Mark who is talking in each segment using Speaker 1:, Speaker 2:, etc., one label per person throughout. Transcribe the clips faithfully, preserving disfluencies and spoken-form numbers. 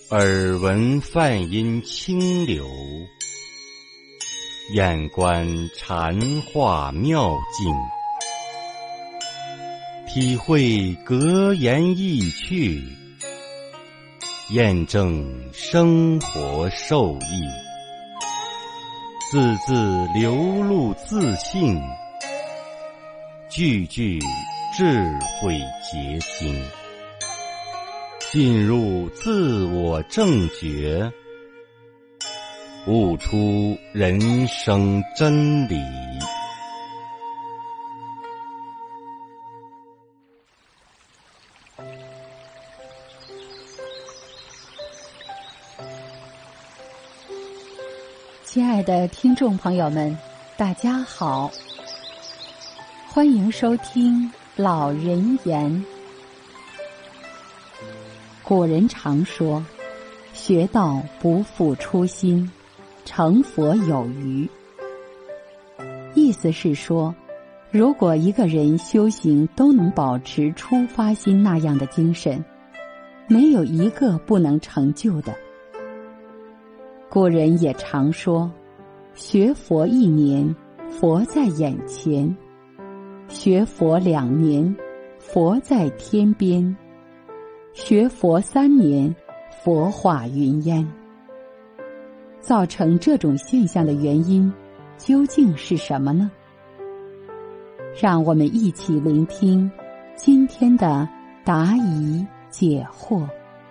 Speaker 1: 耳闻梵音清流，眼观禅化妙境，体会格言意趣，验证生活受益，字字流露自信，句句智慧结晶，进入自我正觉，悟出人生真理。
Speaker 2: 亲爱的听众朋友们，大家好，欢迎收听老人言。古人常说，学道不负初心，成佛有余。意思是说，如果一个人修行都能保持出发心那样的精神，没有一个不能成就的。古人也常说，学佛一年，佛在眼前；学佛两年，佛在天边；学佛三年，佛化云烟。造成这种现象的原因究竟是什么呢？让我们一起聆听今天的答疑解惑。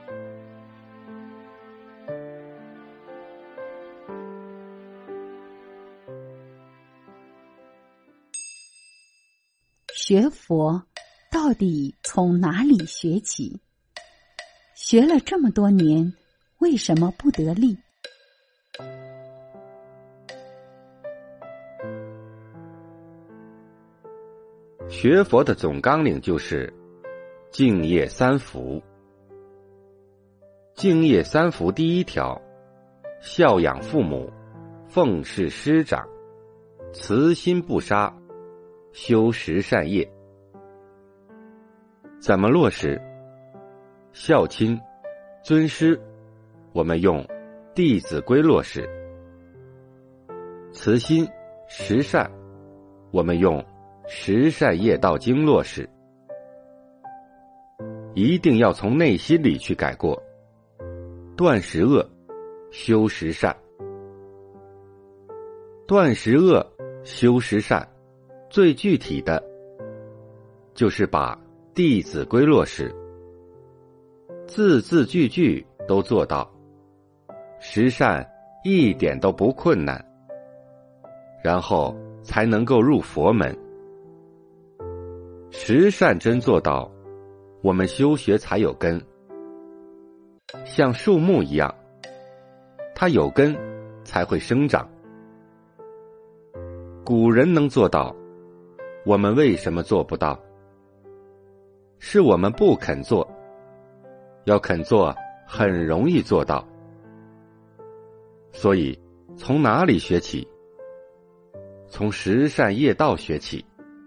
Speaker 2: 学佛到底从哪里学起？学了这么多年，为什么不得力？
Speaker 1: 学佛的总纲领就是敬业三福。敬业三福第一条，孝养父母，奉事师长，慈心不杀，修十善业。怎么落实？孝亲、尊师，我们用《弟子规》落实；慈心、十善，我们用《十善业道经》落实。一定要从内心里去改过，断十恶，修十善。断十恶，修十善，最具体的就是把《弟子规》落实，字字句句都做到，十善一点都不困难，然后才能够入佛门。十善真做到，我们修学才有根，像树木一样，它有根才会生长。古人能做到，我们为什么做不到？是我们不肯做，要肯做很容易做到。所以从哪里学起？从十善业道学起。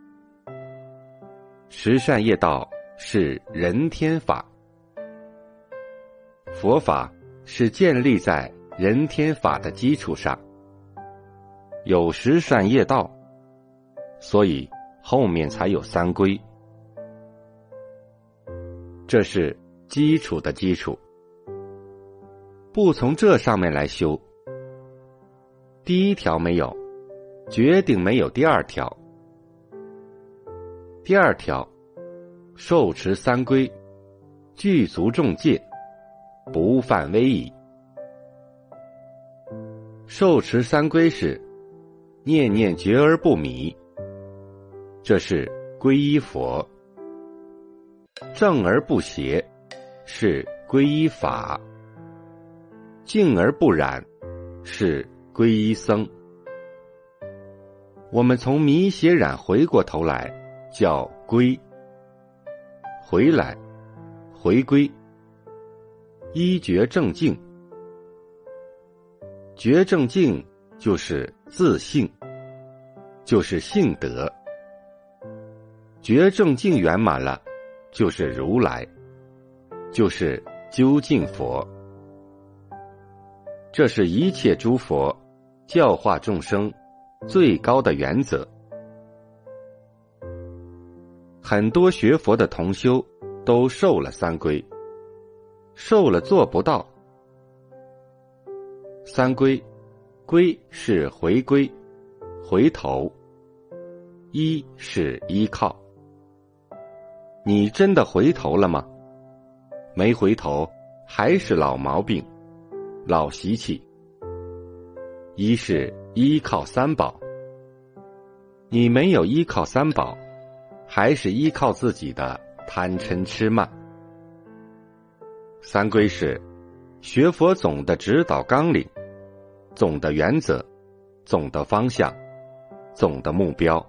Speaker 1: 十善业道是人天法，佛法是建立在人天法的基础上，有十善业道，所以后面才有三规。这是基础的基础，不从这上面来修，第一条没有，决定没有第二条。第二条，受持三规，具足众戒，不犯威仪。受持三规是念念觉而不迷，这是皈依佛；正而不邪，是皈依法；静而不染，是皈依僧。我们从迷邪染回过头来，叫归，回来，回归，依觉正境。觉正境就是自性，就是性德。觉正境圆满了，就是如来，就是究竟佛。 这是一切诸佛教化众生最高的原则。很多学佛的同修都受了三规，受了做不到。三规，规是回归、回头，一是依靠。你真的回头了吗？没回头，还是老毛病、老习气。一是依靠三宝，你没有依靠三宝，还是依靠自己的贪嗔痴慢。三规是学佛总的指导纲领，总的原则，总的方向，总的目标。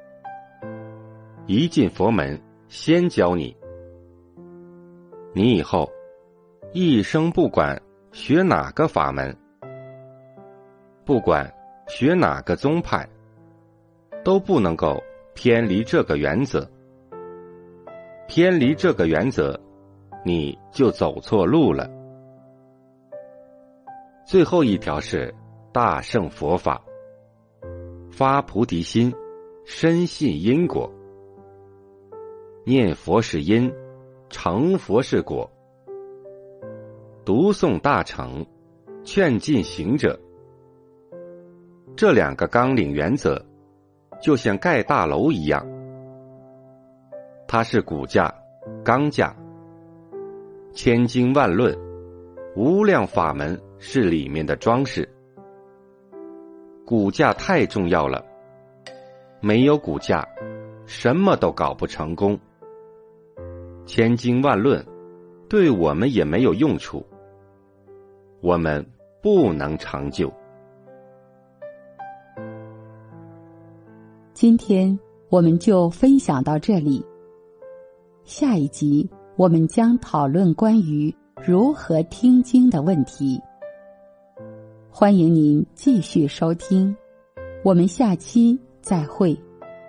Speaker 1: 一进佛门，先教你，你以后一生不管学哪个法门，不管学哪个宗派，都不能够偏离这个原则。偏离这个原则，你就走错路了。最后一条是大乘佛法，发菩提心，深信因果。念佛是因，成佛是果。读诵大乘，劝进行者。这两个纲领原则，就像盖大楼一样，它是骨架、钢架，千经万论、无量法门是里面的装饰。骨架太重要了，没有骨架，什么都搞不成功。千经万论对我们也没有用处，我们不能成就。
Speaker 2: 今天我们就分享到这里，下一集我们将讨论关于如何听经的问题。欢迎您继续收听，我们下期再会。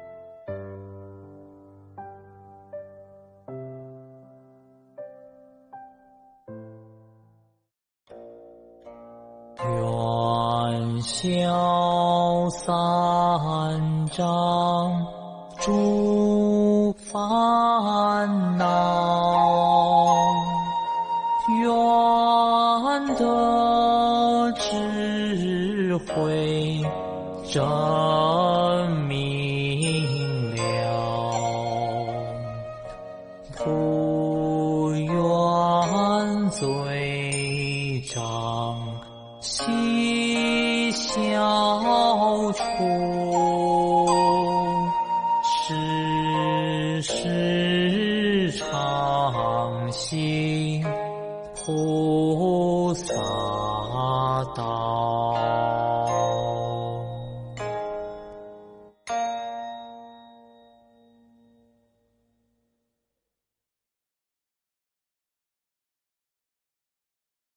Speaker 3: 愿消三障诸烦恼，愿得智慧真明了，不愿罪障悉消除，世世常行菩萨道。